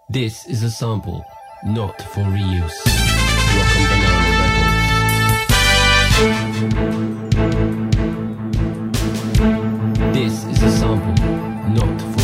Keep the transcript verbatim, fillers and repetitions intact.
This is a sample, not for reuse. Rock and Banana Records. This is a sample, not for